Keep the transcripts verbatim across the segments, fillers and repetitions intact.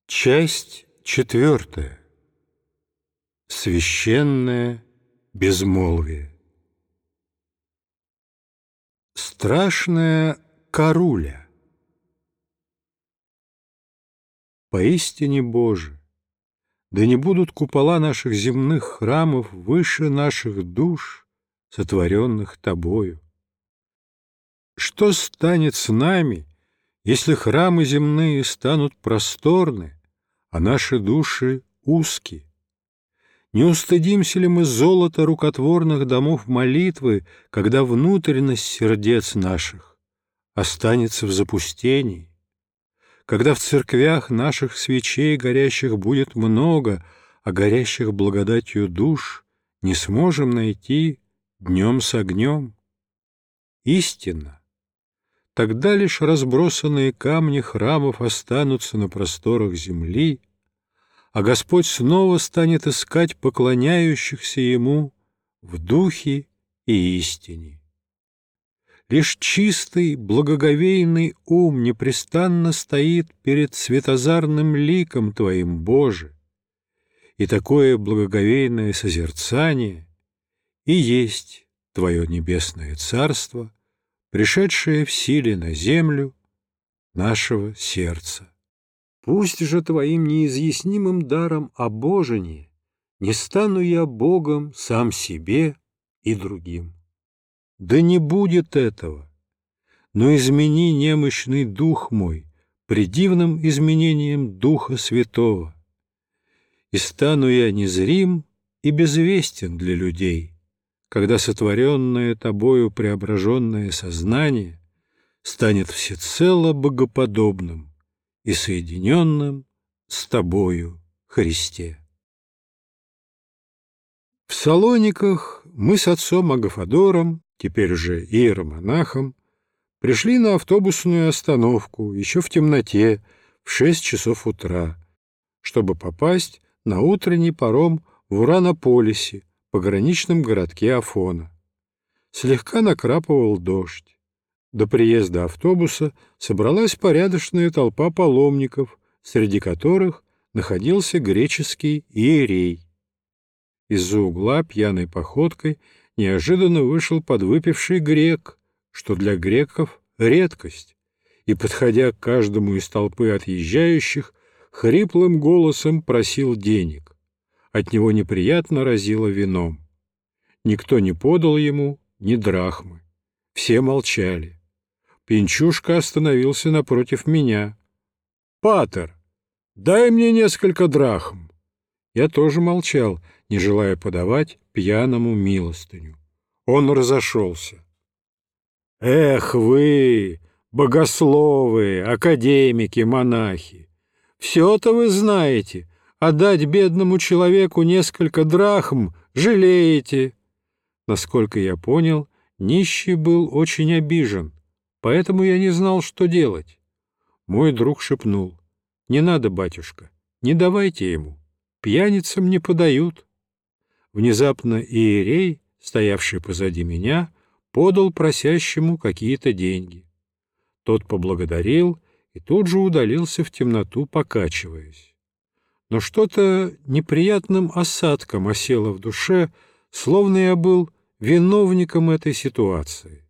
Часть четвертая. Священное безмолвие. Страшная каруля. Поистине Боже, да не будут купола наших земных храмов выше наших душ, сотворенных Тобою. Что станет с нами, если храмы земные станут просторны, а наши души узки? Не устыдимся ли мы золота рукотворных домов молитвы, когда внутренность сердец наших останется в запустении, когда в церквях наших свечей горящих будет много, а горящих благодатью душ не сможем найти днем с огнем? Истинно, тогда лишь разбросанные камни храмов останутся на просторах земли, а Господь снова станет искать поклоняющихся Ему в духе и истине. Лишь чистый, благоговейный ум непрестанно стоит перед светозарным ликом Твоим, Боже, и такое благоговейное созерцание и есть Твое небесное Царство, пришедшее в силе на землю нашего сердца. Пусть же Твоим неизъяснимым даром обожения не стану я Богом сам себе и другим. Да не будет этого, но измени немощный дух мой предивным изменением Духа Святого, и стану я незрим и безвестен для людей, когда сотворенное Тобою преображенное сознание станет всецело богоподобным и соединенным с Тобою, Христе. В Салониках мы с отцом Агафодором, теперь уже иеромонахом, пришли на автобусную остановку еще в темноте в шесть часов утра, чтобы попасть на утренний паром в Уранополисе, пограничном городке Афона. Слегка накрапывал дождь. До приезда автобуса собралась порядочная толпа паломников, среди которых находился греческий иерей. Из-за угла пьяной походкой неожиданно вышел подвыпивший грек, что для греков редкость, и, подходя к каждому из толпы отъезжающих, хриплым голосом просил денег. От него неприятно разило вином. Никто не подал ему ни драхмы. Все молчали. Пинчушка остановился напротив меня. «Патер, дай мне несколько драхм». Я тоже молчал, не желая подавать пьяному милостыню. Он разошелся. «Эх вы, богословы, академики, монахи! Все-то вы знаете, а дать бедному человеку несколько драхм жалеете». Насколько я понял, нищий был очень обижен, поэтому я не знал, что делать. Мой друг шепнул: «Не надо, батюшка, не давайте ему, пьяницам не подают». Внезапно иерей, стоявший позади меня, подал просящему какие-то деньги. Тот поблагодарил и тут же удалился в темноту, покачиваясь. Но что-то неприятным осадком осело в душе, словно я был виновником этой ситуации.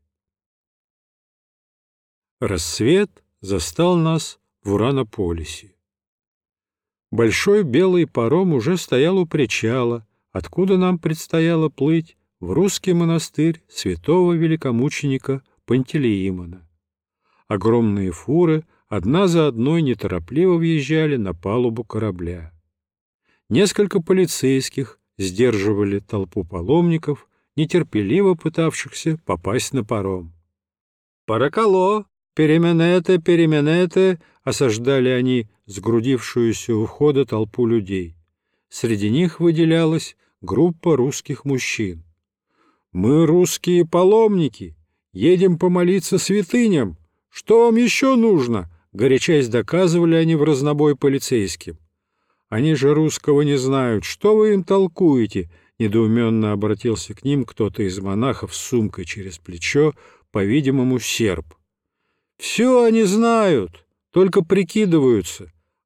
Рассвет застал нас в Уранополисе. Большой белый паром уже стоял у причала, откуда нам предстояло плыть в русский монастырь святого великомученика Пантелеимона. Огромные фуры одна за одной неторопливо въезжали на палубу корабля. Несколько полицейских сдерживали толпу паломников, нетерпеливо пытавшихся попасть на паром. «Паракало! Переменете, переменете!» — осаждали они сгрудившуюся у входа толпу людей. Среди них выделялась группа русских мужчин. «Мы русские паломники, едем помолиться святыням. Что вам еще нужно?» — горячась доказывали они в разнобой полицейским. «Они же русского не знают. Что вы им толкуете?» — недоуменно обратился к ним кто-то из монахов с сумкой через плечо, по-видимому, серб. «Все они знают, только прикидываются.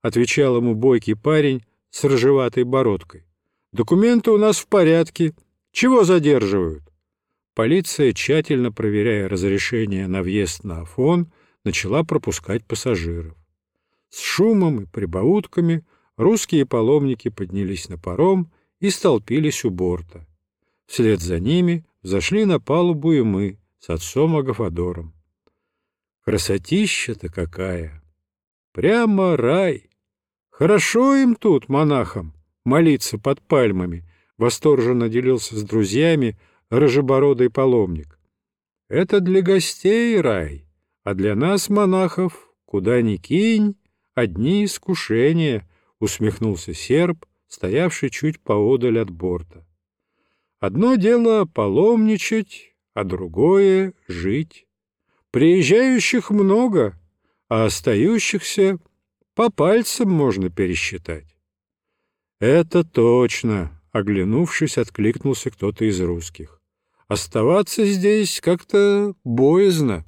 отвечал ему бойкий парень с рыжеватой бородкой. «Документы у нас в порядке. Чего задерживают?» Полиция, тщательно проверяя разрешение на въезд на Афон, начала пропускать пассажиров. С шумом и прибаутками русские паломники поднялись на паром и столпились у борта. Вслед за ними взошли на палубу и мы с отцом Агафодором. Красотища-то какая! Прямо рай! Хорошо им тут, монахам, молиться под пальмами, восторженно делился с друзьями рыжебородый паломник. Это для гостей рай, а для нас, монахов, куда ни кинь, одни искушения, усмехнулся серб, стоявший чуть поодаль от борта. Одно дело паломничать, а другое — жить. Приезжающих много, а остающихся по пальцам можно пересчитать. Это точно, оглянувшись, откликнулся кто-то из русских. Оставаться здесь как-то боязно.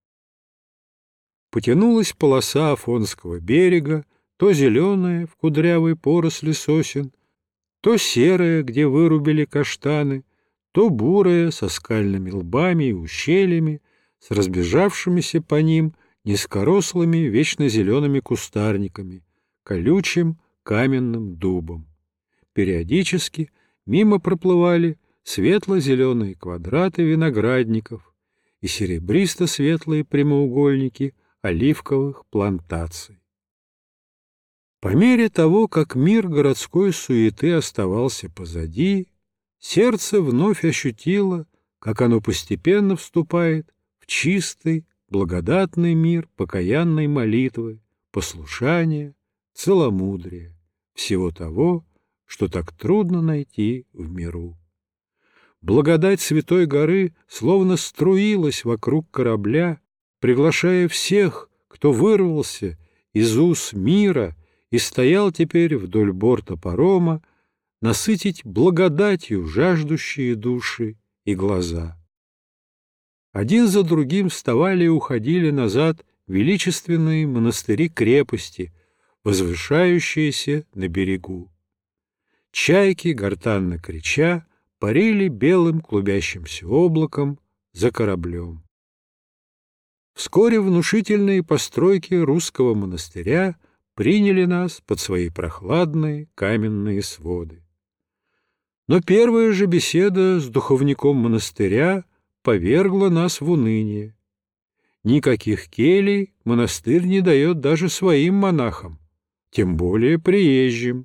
Потянулась полоса Афонского берега, то зеленая в кудрявой поросли сосен, то серая, где вырубили каштаны, то бурая со скальными лбами и ущельями, с разбежавшимися по ним низкорослыми вечно зелеными кустарниками, колючим каменным дубом. Периодически мимо проплывали светло-зеленые квадраты виноградников и серебристо-светлые прямоугольники оливковых плантаций. По мере того, как мир городской суеты оставался позади, сердце вновь ощутило, как оно постепенно вступает в чистый, благодатный мир покаянной молитвы, послушания, целомудрия, всего того, что так трудно найти в миру. Благодать Святой горы словно струилась вокруг корабля, приглашая всех, кто вырвался из уз мира и стоял теперь вдоль борта парома, насытить благодатью жаждущие души и глаза. Один за другим вставали и уходили назад величественные монастыри-крепости, возвышающиеся на берегу. Чайки, гортанно крича, парили белым клубящимся облаком за кораблем. Вскоре внушительные постройки русского монастыря приняли нас под свои прохладные каменные своды. Но первая же беседа с духовником монастыря повергла нас в уныние. Никаких келей монастырь не дает даже своим монахам, тем более приезжим.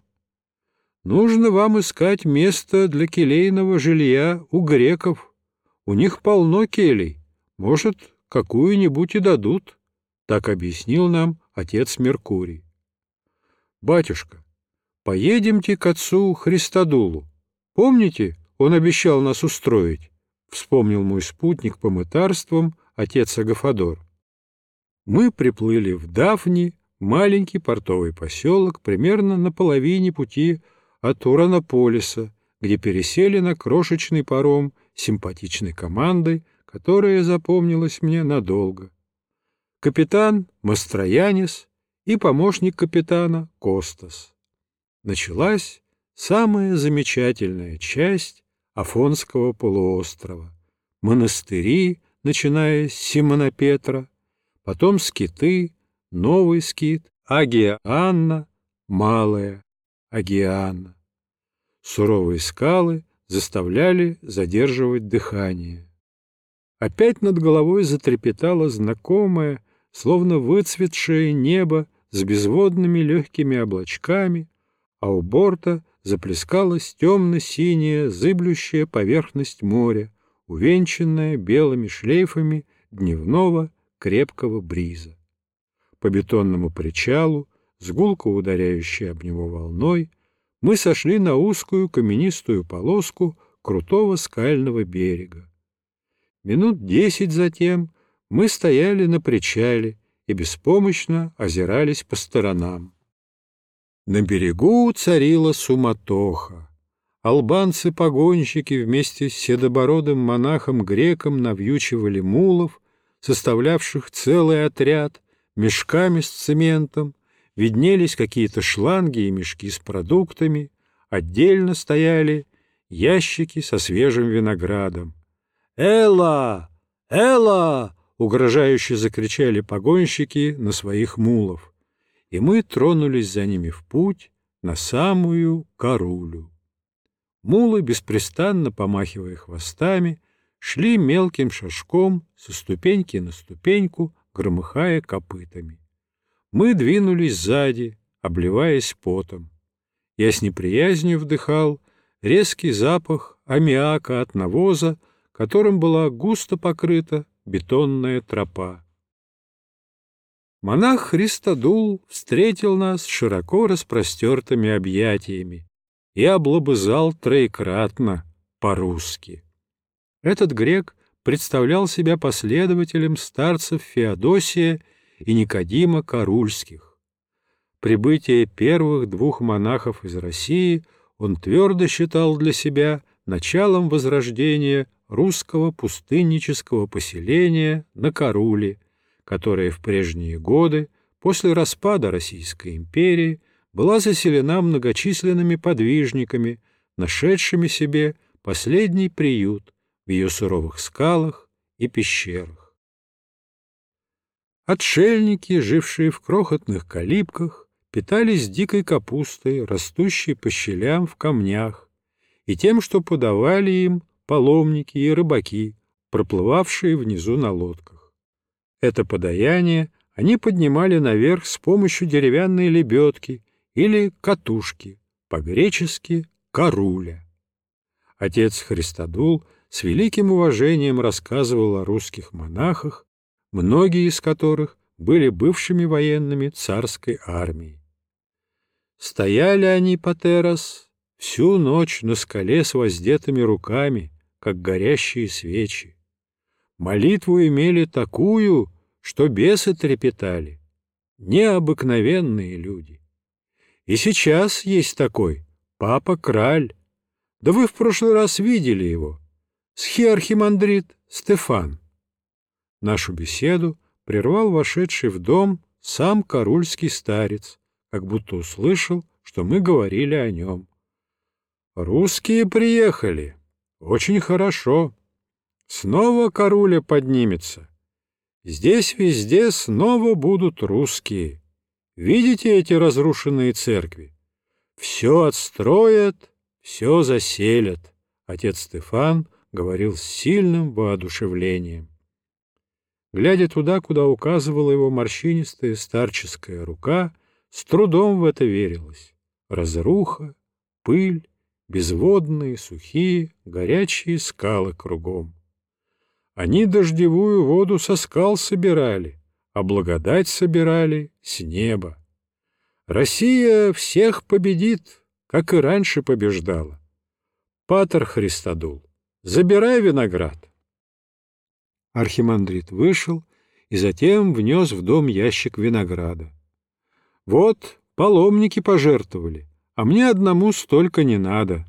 Нужно вам искать место для келейного жилья у греков. У них полно келей, может, какую-нибудь и дадут, так объяснил нам отец Меркурий. Батюшка, поедемте к отцу Христодулу. Помните, он обещал нас устроить? Вспомнил мой спутник по мытарствам, отец Агафодор. Мы приплыли в Дафни, маленький портовый поселок, примерно на половине пути от Уранополиса, где пересели на крошечный паром с симпатичной командой, которая запомнилась мне надолго. Капитан Мастроянис и помощник капитана Костас. Началась самая замечательная часть Афонского полуострова. Монастыри, начиная с Симона Петра, потом скиты, Новый скит, Агия Анна, Малая Агия Анна. Суровые скалы заставляли задерживать дыхание. Опять над головой затрепетало знакомое, словно выцветшее небо с безводными легкими облачками, а у борта заплескалась темно-синяя зыблющая поверхность моря, увенчанная белыми шлейфами дневного крепкого бриза. По бетонному причалу, с гулко ударяющей об него волной, мы сошли на узкую каменистую полоску крутого скального берега. Минут десять затем мы стояли на причале и беспомощно озирались по сторонам. На берегу царила суматоха. Албанцы-погонщики вместе с седобородым монахом-греком навьючивали мулов, составлявших целый отряд, мешками с цементом, виднелись какие-то шланги и мешки с продуктами, отдельно стояли ящики со свежим виноградом. «Элла! Элла!» — угрожающе закричали погонщики на своих мулов, и мы тронулись за ними в путь на самую Карулю. Мулы, беспрестанно помахивая хвостами, шли мелким шажком со ступеньки на ступеньку, громыхая копытами. Мы двинулись сзади, обливаясь потом. Я с неприязнью вдыхал резкий запах аммиака от навоза, которым была густо покрыта бетонная тропа. Монах Христодул встретил нас широко распростертыми объятиями и облобызал троекратно по-русски. Этот грек представлял себя последователем старцев Феодосия и Никодима Карульских. Прибытие первых двух монахов из России он твердо считал для себя началом возрождения русского пустыннического поселения на Каруле, которое в прежние годы, после распада Российской империи, была заселена многочисленными подвижниками, нашедшими себе последний приют в ее суровых скалах и пещерах. Отшельники, жившие в крохотных калибках, питались дикой капустой, растущей по щелям в камнях, и тем, что подавали им паломники и рыбаки, проплывавшие внизу на лодках. Это подаяние они поднимали наверх с помощью деревянной лебедки или катушки, по-гречески «каруля». Отец Христодул с великим уважением рассказывал о русских монахах, многие из которых были бывшими военными царской армии. Стояли они, патерос, всю ночь на скале с воздетыми руками, как горящие свечи. Молитву имели такую, что бесы трепетали. Необыкновенные люди. И сейчас есть такой, папа Краль. Да вы в прошлый раз видели его. Схиархимандрит Стефан. Нашу беседу прервал вошедший в дом сам карульский старец, как будто услышал, что мы говорили о нем. «Русские приехали. Очень хорошо. Снова Каруля поднимется. Здесь везде снова будут русские. Видите эти разрушенные церкви? Все отстроят, все заселят». Отец Стефан говорил с сильным воодушевлением. Глядя туда, куда указывала его морщинистая старческая рука, с трудом в это верилось. Разруха, пыль, безводные, сухие, горячие скалы кругом. Они дождевую воду со скал собирали, а благодать собирали с неба. Россия всех победит, как и раньше побеждала. Патер Христодул, забирай виноград. Архимандрит вышел и затем внес в дом ящик винограда. Вот, паломники пожертвовали, а мне одному столько не надо.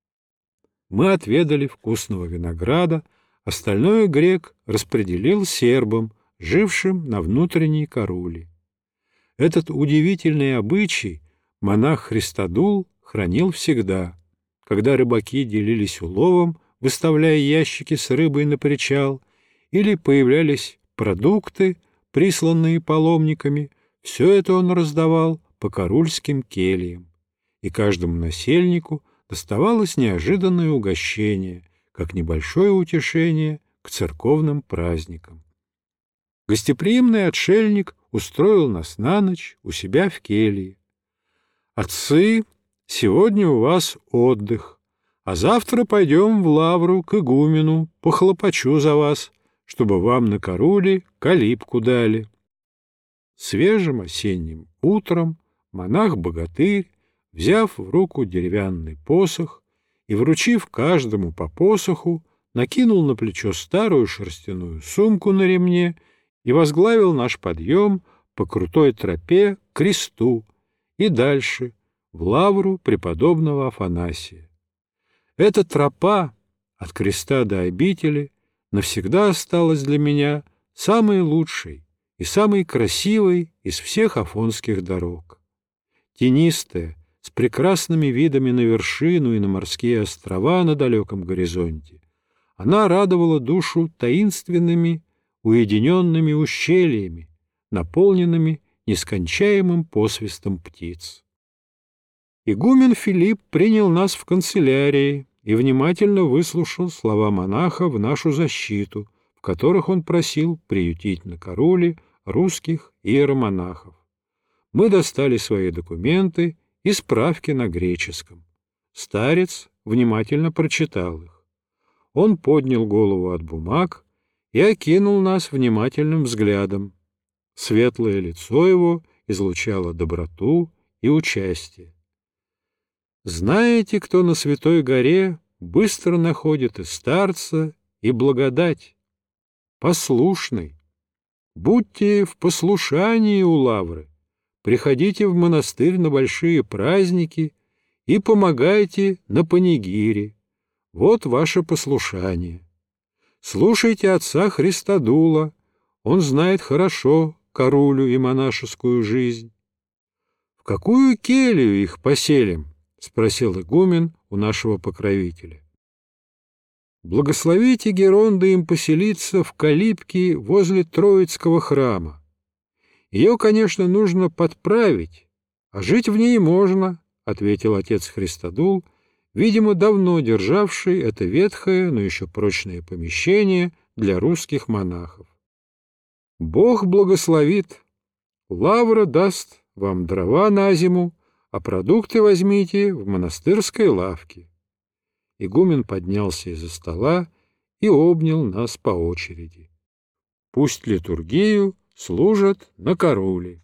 Мы отведали вкусного винограда, остальное грек распределил сербам, жившим на внутренней Каруле. Этот удивительный обычай монах Христодул хранил всегда. Когда рыбаки делились уловом, выставляя ящики с рыбой на причал, или появлялись продукты, присланные паломниками, все это он раздавал по карульским кельям, и каждому насельнику доставалось неожиданное угощение, как небольшое утешение к церковным праздникам. Гостеприимный отшельник устроил нас на ночь у себя в келье. «Отцы, сегодня у вас отдых, а завтра пойдем в лавру к игумену, похлопочу за вас, чтобы вам на Каруле калибку дали». Свежим осенним утром монах-богатырь, взяв в руку деревянный посох и вручив каждому по посоху, накинул на плечо старую шерстяную сумку на ремне и возглавил наш подъем по крутой тропе к кресту и дальше, в лавру преподобного Афанасия. Эта тропа от креста до обители навсегда осталась для меня самой лучшей и самой красивой из всех афонских дорог. Тенистая, с прекрасными видами на вершину и на морские острова на далеком горизонте, она радовала душу таинственными, уединенными ущельями, наполненными нескончаемым посвистом птиц. Игумен Филипп принял нас в канцелярии и внимательно выслушал слова монаха в нашу защиту, в которых он просил приютить на Каруле русских иеромонахов. Мы достали свои документы и справки на греческом. Старец внимательно прочитал их. Он поднял голову от бумаг и окинул нас внимательным взглядом. Светлое лицо его излучало доброту и участие. Знаете, кто на Святой горе быстро находит и старца, и благодать? Послушный. Будьте в послушании у лавры, приходите в монастырь на большие праздники и помогайте на панигире. Вот ваше послушание. Слушайте отца Христодула, он знает хорошо Карулю и монашескую жизнь. — В какую келью их поселим? — спросил игумен у нашего покровителя. — Благословите Геронда им поселиться в калитке возле Троицкого храма. Ее, конечно, нужно подправить, а жить в ней можно, — ответил отец Христодул, видимо, давно державший это ветхое, но еще прочное помещение для русских монахов. Бог благословит. Лавра даст вам дрова на зиму, а продукты возьмите в монастырской лавке. Игумен поднялся из-за стола и обнял нас по очереди. Пусть литургию служат на Каруле.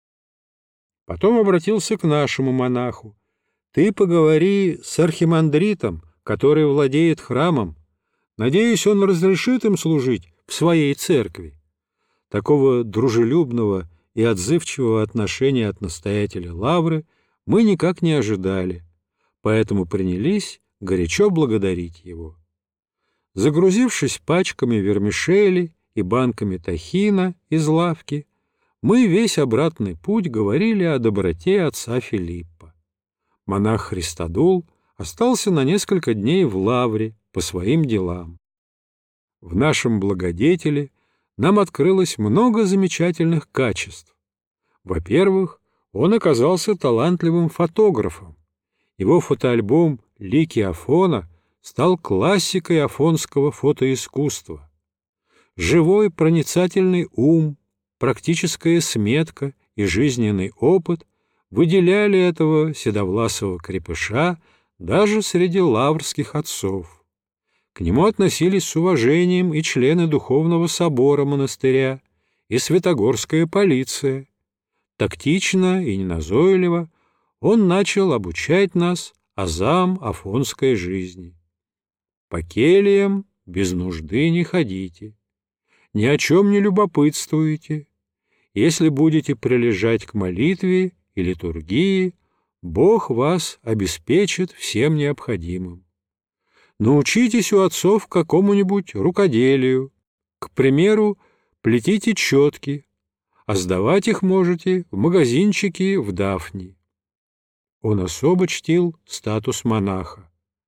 Потом обратился к нашему монаху. Ты поговори с архимандритом, который владеет храмом. Надеюсь, он разрешит им служить в своей церкви. Такого дружелюбного и отзывчивого отношения от настоятеля лавры мы никак не ожидали, поэтому принялись горячо благодарить его. Загрузившись пачками вермишели и банками тахина из лавки, мы весь обратный путь говорили о доброте отца Филиппа. Монах Христодул остался на несколько дней в лавре по своим делам. В нашем благодетеле нам открылось много замечательных качеств. Во-первых, он оказался талантливым фотографом. Его фотоальбом «Лики Афона» стал классикой афонского фотоискусства. Живой проницательный ум, практическая сметка и жизненный опыт выделяли этого седовласого крепыша даже среди лаврских отцов. К нему относились с уважением и члены Духовного собора монастыря, и святогорская полиция. Тактично и неназойливо он начал обучать нас азам афонской жизни. По кельям без нужды не ходите, ни о чем не любопытствуйте. Если будете прилежать к молитве и литургии, Бог вас обеспечит всем необходимым. Научитесь у отцов какому-нибудь рукоделию. К примеру, плетите четки, а сдавать их можете в магазинчике в Дафни. Он особо чтил статус монаха.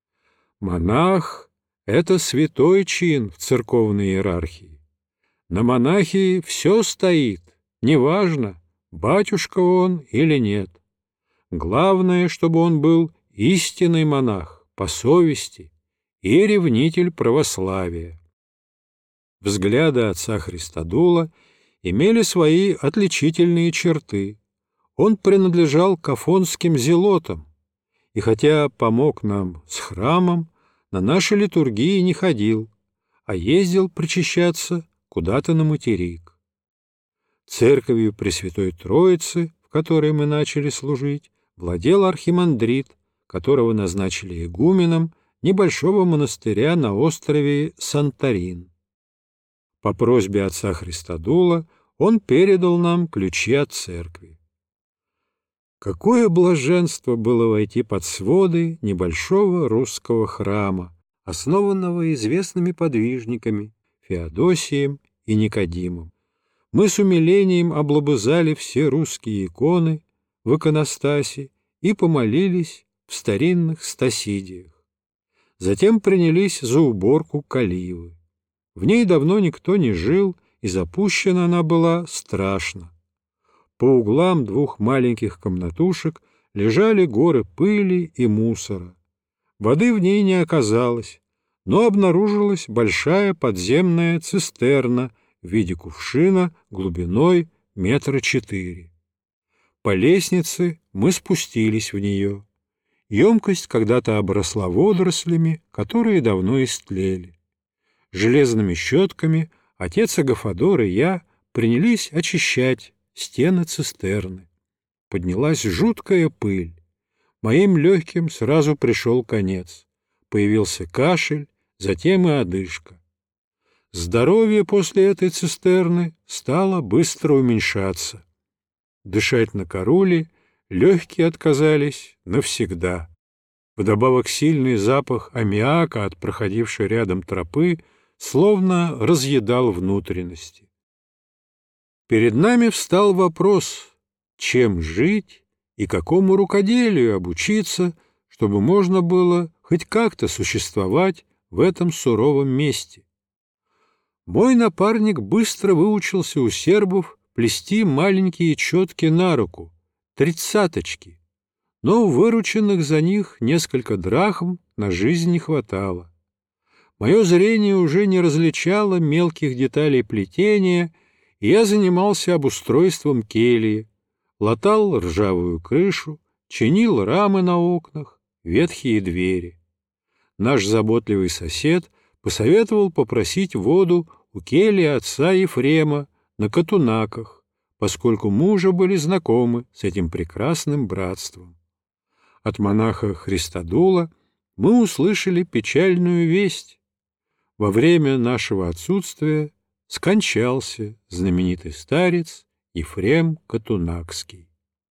Монах — это святой чин в церковной иерархии. На монахе все стоит, неважно, батюшка он или нет. Главное, чтобы он был истинный монах по совести и ревнитель православия. Взгляды отца Христодула имели свои отличительные черты. Он принадлежал к афонским зелотам, и хотя помог нам с храмом, на наши литургии не ходил, а ездил причащаться куда-то на материк. Церковью Пресвятой Троицы, в которой мы начали служить, владел архимандрит, которого назначили игуменом небольшого монастыря на острове Санторин. По просьбе отца Христодула он передал нам ключи от церкви. Какое блаженство было войти под своды небольшого русского храма, основанного известными подвижниками Феодосием и Никодимом. мы с умилением облобызали все русские иконы в иконостасе и помолились в старинных стасидиях. Затем принялись за уборку каливы. В ней давно никто не жил, и запущена она была страшно. По углам двух маленьких комнатушек лежали горы пыли и мусора. Воды в ней не оказалось, но обнаружилась большая подземная цистерна в виде кувшина глубиной метра четыре. По лестнице мы спустились в нее. Емкость когда-то обросла водорослями, которые давно истлели. Железными щетками отец Агафодор и я принялись очищать стены цистерны. Поднялась жуткая пыль. Моим легким сразу пришел конец. Появился кашель, затем и одышка. Здоровье после этой цистерны стало быстро уменьшаться. Дышать на каруле легкие отказались навсегда. Вдобавок сильный запах аммиака от проходившей рядом тропы словно разъедал внутренности. Перед нами встал вопрос, чем жить и какому рукоделию обучиться, чтобы можно было хоть как-то существовать в этом суровом месте. Мой напарник быстро выучился у сербов плести маленькие четки на руку, тридцаточки, но вырученных за них несколько драхм на жизнь не хватало. Мое зрение уже не различало мелких деталей плетения, и я занимался обустройством кельи, латал ржавую крышу, чинил рамы на окнах, ветхие двери. Наш заботливый сосед посоветовал попросить воду у кельи отца Ефрема на Катунаках, поскольку мы уже были знакомы с этим прекрасным братством. От монаха Христодула мы услышали печальную весть. Во время нашего отсутствия скончался знаменитый старец Ефрем Катунакский.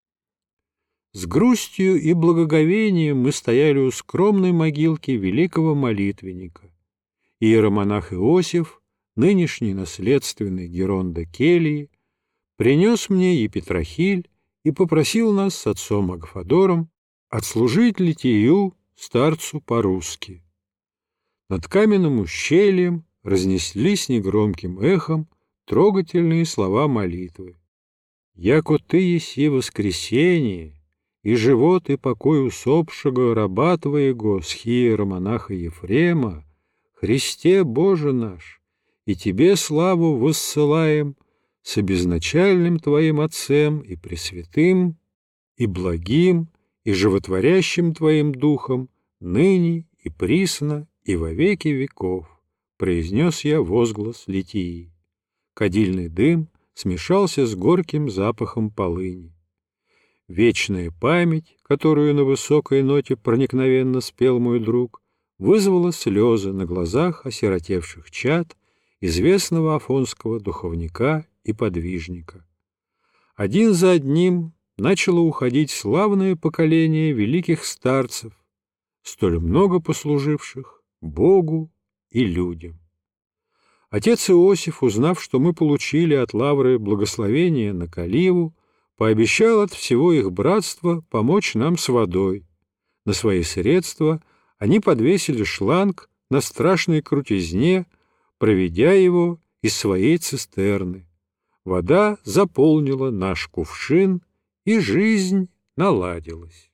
С грустью и благоговением мы стояли у скромной могилки великого молитвенника. Иеромонах Иосиф, нынешний наследственный геронда кельи, принес мне епитрахиль и попросил нас с отцом Агафодором отслужить литию старцу по-русски. Над каменным ущельем разнеслись негромким эхом трогательные слова молитвы. «Яко ты еси воскресение, и живот и покой усопшего раба твоего, схиеромонаха Ефрема, Христе Боже наш, и Тебе славу воссылаем с обезначальным Твоим Отцем и Пресвятым, и благим, и животворящим Твоим Духом, ныне и присно, и во веки веков», произнес я возглас литии. Кадильный дым смешался с горьким запахом полыни. Вечная память, которую на высокой ноте проникновенно спел мой друг, вызвала слезы на глазах осиротевших чад известного афонского духовника и подвижника. Один за одним начало уходить славное поколение великих старцев, столь много послуживших Богу и людям. Отец Иосиф, узнав, что мы получили от лавры благословение на каливу, пообещал от всего их братства помочь нам с водой. На свои средства они подвесили шланг на страшной крутизне, проведя его из своей цистерны. Вода заполнила наш кувшин, и жизнь наладилась.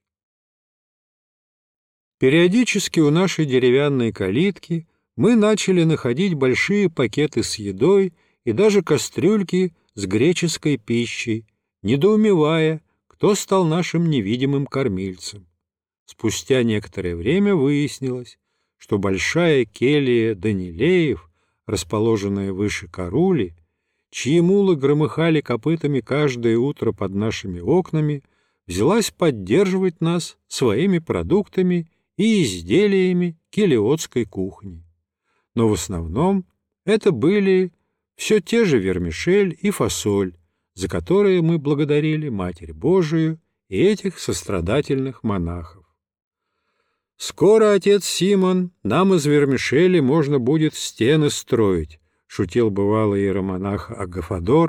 Периодически у нашей деревянной калитки мы начали находить большие пакеты с едой и даже кастрюльки с греческой пищей, недоумевая, кто стал нашим невидимым кормильцем. Спустя некоторое время выяснилось, что большая келья Данилеев, расположенная выше Карули, чьи мулы громыхали копытами каждое утро под нашими окнами, взялась поддерживать нас своими продуктами и изделиями келиотской кухни. Но в основном это были все те же вермишель и фасоль, за которые мы благодарили Матерь Божию и этих сострадательных монахов. «Скоро, отец Симон, нам из вермишели можно будет стены строить», шутил бывалый иеромонах Агафодор,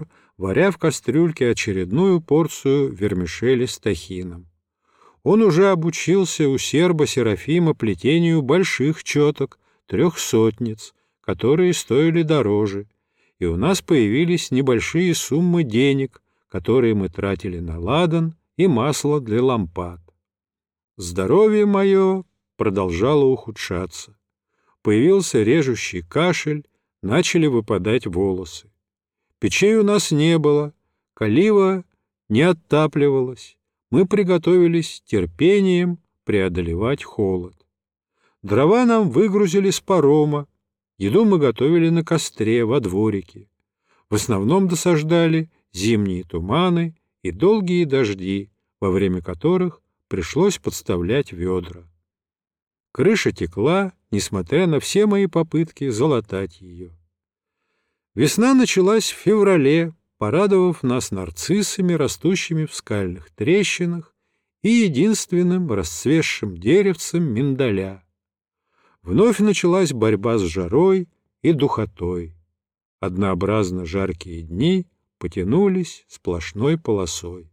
варя в кастрюльке очередную порцию вермишели с тахином. Он уже обучился у серба Серафима плетению больших четок, трехсотниц, которые стоили дороже, и у нас появились небольшие суммы денег, которые мы тратили на ладан и масло для лампад. Здоровье мое продолжало ухудшаться. Появился режущий кашель, начали выпадать волосы. Печей у нас не было, калива не оттапливалась. Мы приготовились терпением преодолевать холод. Дрова нам выгрузили с парома, еду мы готовили на костре во дворике. В основном досаждали зимние туманы и долгие дожди, во время которых пришлось подставлять ведра. Крыша текла, несмотря на все мои попытки залатать ее. Весна началась в феврале, порадовав нас нарциссами, растущими в скальных трещинах, и единственным расцветшим деревцем миндаля. Вновь началась борьба с жарой и духотой. Однообразно жаркие дни потянулись сплошной полосой.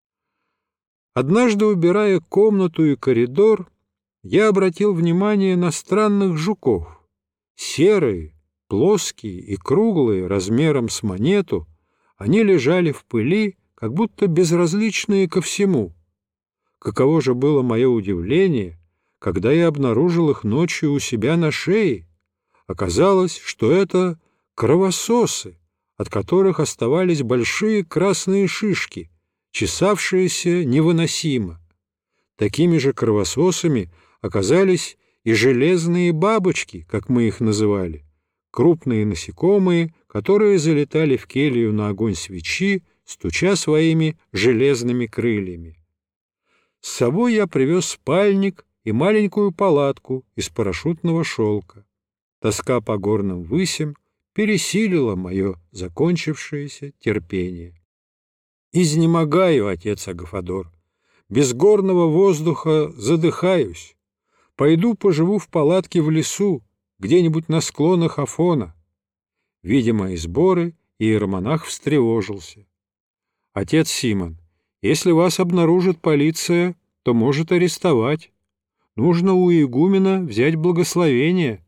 Однажды, убирая комнату и коридор, я обратил внимание на странных жуков. Серые, плоские и круглые, размером с монету, они лежали в пыли, как будто безразличные ко всему. Каково же было мое удивление, когда я обнаружил их ночью у себя на шее. Оказалось, что это кровососы, от которых оставались большие красные шишки, чесавшиеся невыносимо. Такими же кровососами оказались и железные бабочки, как мы их называли, крупные насекомые, которые залетали в келью на огонь свечи, стуча своими железными крыльями. С собой я привез спальник и маленькую палатку из парашютного шелка. Тоска по горным высям пересилила мое закончившееся терпение. «Изнемогаю, отец Агафодор, без горного воздуха задыхаюсь. Пойду поживу в палатке в лесу, где-нибудь на склонах Афона». Видя мои сборы, иеромонах встревожился. «Отец Симон, если вас обнаружит полиция, то может арестовать. Нужно у игумена взять благословение.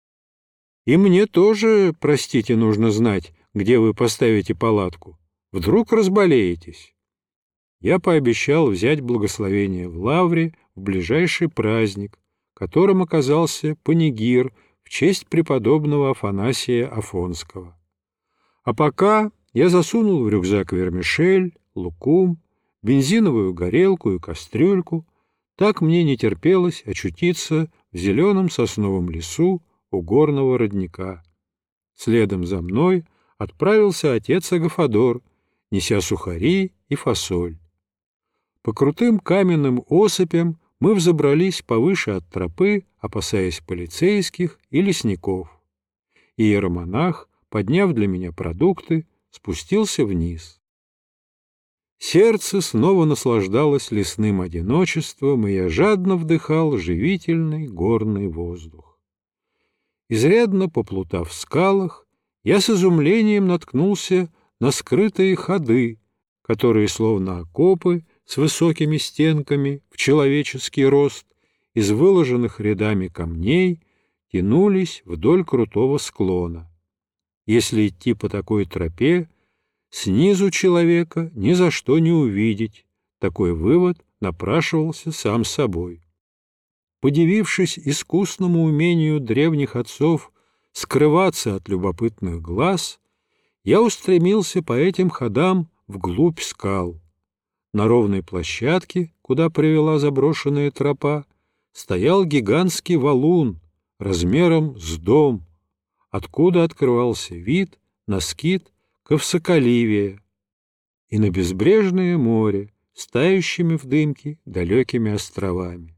И мне тоже, простите, нужно знать, где вы поставите палатку. Вдруг разболеетесь». Я пообещал взять благословение в лавре в ближайший праздник, которым оказался панигир в честь преподобного Афанасия Афонского. А пока я засунул в рюкзак вермишель, лукум, бензиновую горелку и кастрюльку. Так мне не терпелось очутиться в зеленом сосновом лесу у горного родника. Следом за мной отправился отец Агафодор, неся сухари и фасоль. По крутым каменным осыпям мы взобрались повыше от тропы, опасаясь полицейских и лесников. Иеромонах, подняв для меня продукты, спустился вниз. Сердце снова наслаждалось лесным одиночеством, и я жадно вдыхал живительный горный воздух. Изрядно поплутав в скалах, я с изумлением наткнулся на скрытые ходы, которые, словно окопы с высокими стенками в человеческий рост, из выложенных рядами камней, тянулись вдоль крутого склона. Если идти по такой тропе, снизу человека ни за что не увидеть. Такой вывод напрашивался сам собой. Подивившись искусному умению древних отцов скрываться от любопытных глаз, я устремился по этим ходам вглубь скал. На ровной площадке, куда привела заброшенная тропа, стоял гигантский валун размером с дом, откуда открывался вид на скит Ковсоколивия и на безбрежное море с тающими в дымке далекими островами.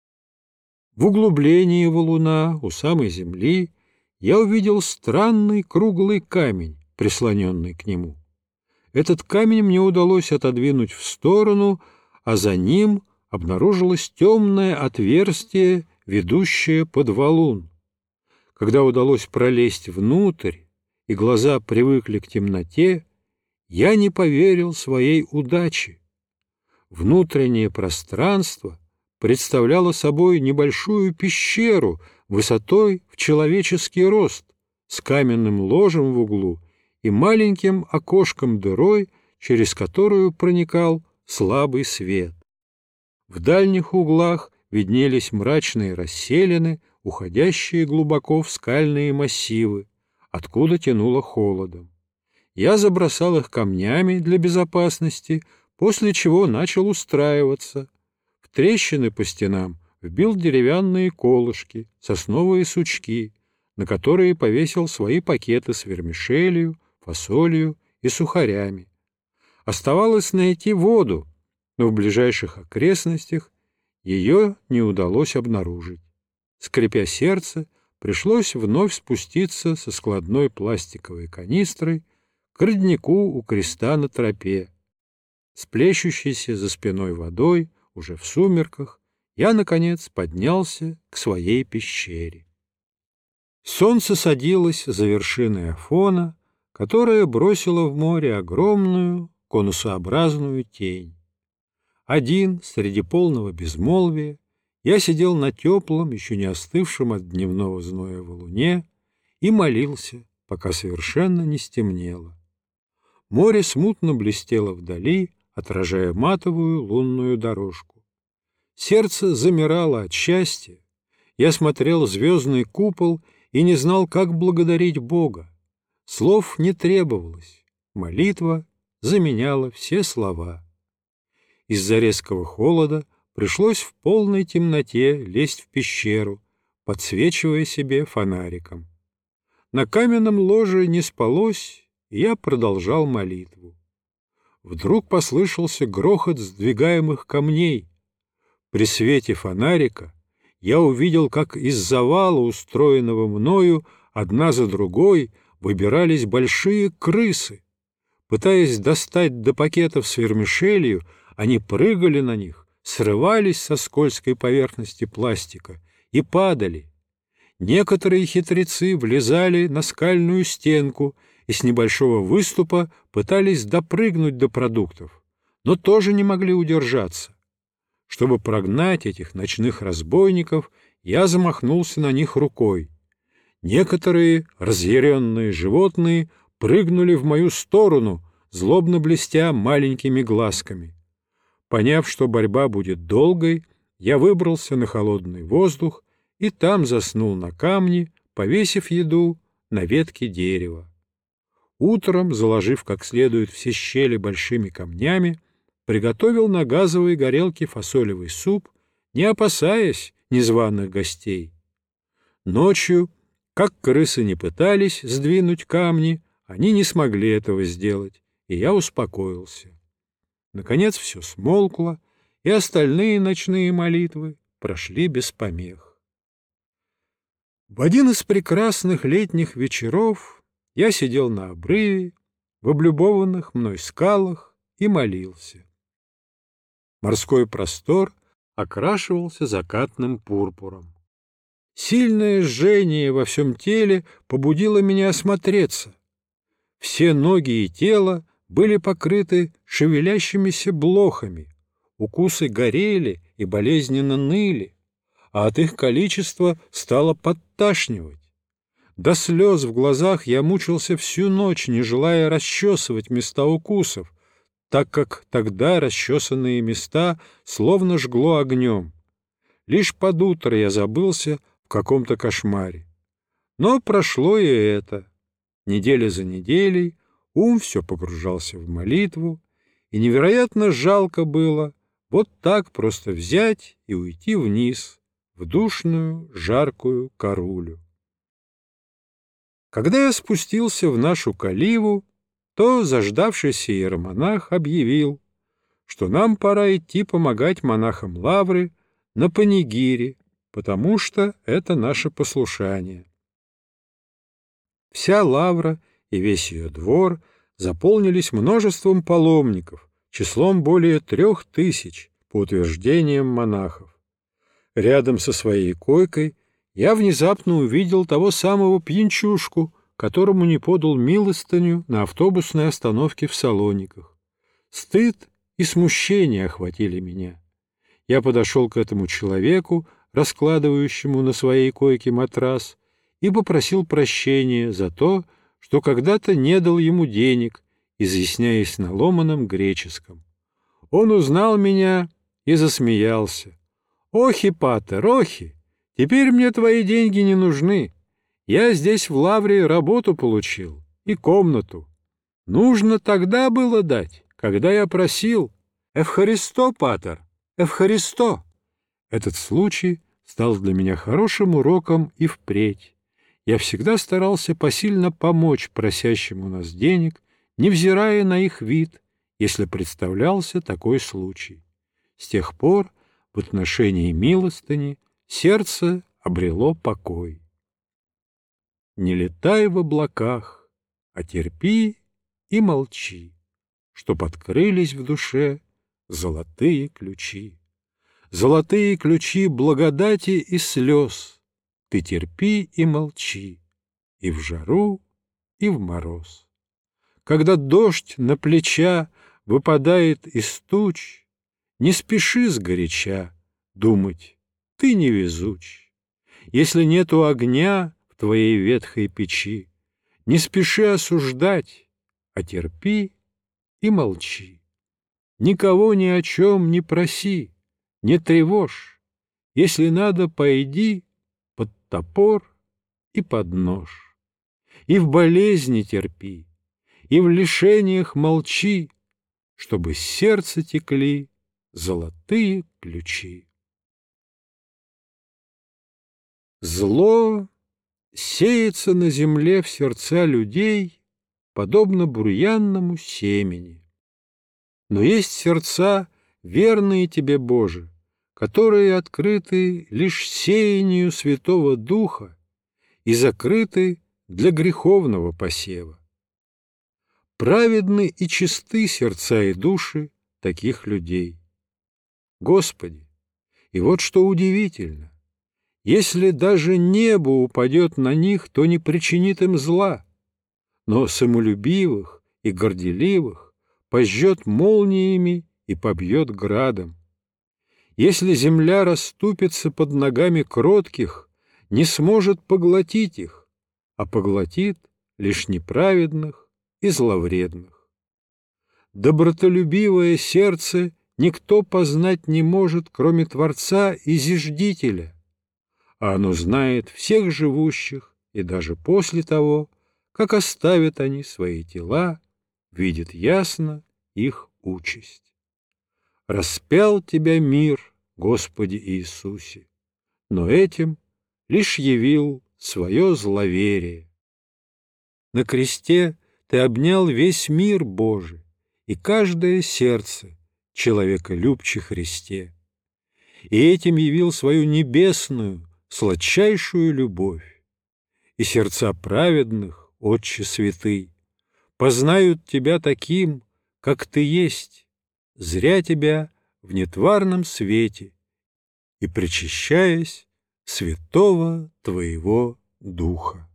В углублении валуна у самой земли я увидел странный круглый камень, прислоненный к нему. Этот камень мне удалось отодвинуть в сторону, а за ним обнаружилось темное отверстие, ведущее под валун. Когда удалось пролезть внутрь, и глаза привыкли к темноте, я не поверил своей удаче. Внутреннее пространство представляло собой небольшую пещеру высотой в человеческий рост, с каменным ложем в углу и маленьким окошком-дырой, через которую проникал слабый свет. В дальних углах виднелись мрачные расселины, уходящие глубоко в скальные массивы, откуда тянуло холодом. Я забросал их камнями для безопасности, после чего начал устраиваться. В трещины по стенам вбил деревянные колышки, сосновые сучки, на которые повесил свои пакеты с вермишелью, фасолью и сухарями. Оставалось найти воду, но в ближайших окрестностях ее не удалось обнаружить. Скрипя сердце, пришлось вновь спуститься со складной пластиковой канистрой к роднику у креста на тропе. С плещущейся за спиной водой, уже в сумерках, я, наконец, поднялся к своей пещере. Солнце садилось за вершиной Афона, которая бросила в море огромную конусообразную тень. Один, среди полного безмолвия, я сидел на теплом, еще не остывшем от дневного зноя валуне и молился, пока совершенно не стемнело. Море смутно блестело вдали, отражая матовую лунную дорожку. Сердце замирало от счастья. Я смотрел звездный купол и не знал, как благодарить Бога. Слов не требовалось. Молитва заменяла все слова. Из-за резкого холода пришлось в полной темноте лезть в пещеру, подсвечивая себе фонариком. На каменном ложе не спалось, и я продолжал молитву. Вдруг послышался грохот сдвигаемых камней. При свете фонарика я увидел, как из завала, устроенного мною, одна за другой выбирались большие крысы. Пытаясь достать до пакетов с вермишелью, они прыгали на них, срывались со скользкой поверхности пластика и падали. Некоторые хитрецы влезали на скальную стенку и с небольшого выступа пытались допрыгнуть до продуктов, но тоже не могли удержаться. Чтобы прогнать этих ночных разбойников, я замахнулся на них рукой. Некоторые разъяренные животные прыгнули в мою сторону, злобно блестя маленькими глазками. Поняв, что борьба будет долгой, я выбрался на холодный воздух и там заснул на камне, повесив еду на ветке дерева. Утром, заложив как следует все щели большими камнями, приготовил на газовой горелке фасолевый суп, не опасаясь незваных гостей. Ночью, как крысы не пытались сдвинуть камни, они не смогли этого сделать, и я успокоился. Наконец все смолкло, и остальные ночные молитвы прошли без помех. В один из прекрасных летних вечеров я сидел на обрыве, в облюбованных мной скалах, и молился. Морской простор окрашивался закатным пурпуром. Сильное жжение во всем теле побудило меня осмотреться. Все ноги и тело были покрыты шевелящимися блохами, укусы горели и болезненно ныли, а от их количества стало подташнивать. До слез в глазах я мучился всю ночь, не желая расчесывать места укусов, так как тогда расчесанные места словно жгло огнем. Лишь под утро я забылся в каком-то кошмаре. Но прошло и это. Неделя за неделей ум все погружался в молитву, и невероятно жалко было вот так просто взять и уйти вниз, в душную, жаркую карулю. Когда я спустился в нашу каливу, то заждавшийся иеромонах объявил, что нам пора идти помогать монахам Лавры на панигире, потому что это наше послушание. Вся Лавра и весь ее двор заполнились множеством паломников, числом более трех тысяч, по утверждениям монахов. Рядом со своей койкой я внезапно увидел того самого пьянчушку, которому не подал милостыню на автобусной остановке в Салониках. Стыд и смущение охватили меня. Я подошел к этому человеку, раскладывающему на своей койке матрас, и попросил прощения за то, что когда-то не дал ему денег, изъясняясь на ломаном греческом. Он узнал меня и засмеялся. «Охи, патер, охи! Теперь мне твои деньги не нужны. Я здесь в Лавре работу получил и комнату. Нужно тогда было дать, когда я просил. Эвхаристо, патер, Эвхаристо!» Этот случай стал для меня хорошим уроком и впредь. Я всегда старался посильно помочь просящим у нас денег, невзирая на их вид, если представлялся такой случай. С тех пор в отношении милостыни сердце обрело покой. Не летай в облаках, а терпи и молчи, чтоб открылись в душе золотые ключи. Золотые ключи благодати и слез. Ты терпи и молчи, и в жару, и в мороз. Когда дождь на плеча выпадает из туч, не спеши сгоряча думать, ты невезуч. Если нету огня в твоей ветхой печи, не спеши осуждать, а терпи и молчи. Никого ни о чем не проси, не тревожь. Если надо, пойди под топор и под нож. И в болезни терпи, и в лишениях молчи, чтобы с сердца текли золотые ключи. Зло сеется на земле в сердца людей, подобно бурьянному семени. Но есть сердца, верные тебе, Боже, которые открыты лишь сеянию Святого Духа и закрыты для греховного посева. Праведны и чисты сердца и души таких людей. Господи, и вот что удивительно, если даже небо упадет на них, то не причинит им зла, но самолюбивых и горделивых пожжет молниями и побьет градом. Если земля расступится под ногами кротких, не сможет поглотить их, а поглотит лишь неправедных и зловредных. Добротолюбивое сердце никто познать не может, кроме Творца и Зиждителя, а оно знает всех живущих и даже после того, как оставят они свои тела, видит ясно их участь. Распял тебя мир, Господи Иисусе, но этим лишь явил свое зловерие. На кресте ты обнял весь мир Божий и каждое сердце человеколюбче Христе, и этим явил свою небесную, сладчайшую любовь. И сердца праведных, Отче святый, познают тебя таким, как ты есть, зря тебя в нетварном свете и причащаясь святого твоего Духа.